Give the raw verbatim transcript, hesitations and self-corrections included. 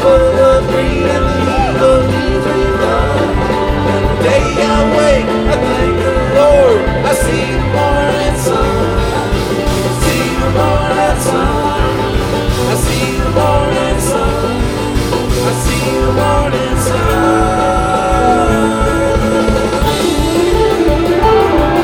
full of green and the leaves are done. Every day I wake, I thank the Lord. I see the morning sun. See the morning sun. I see the morning sun. I see the morning sun.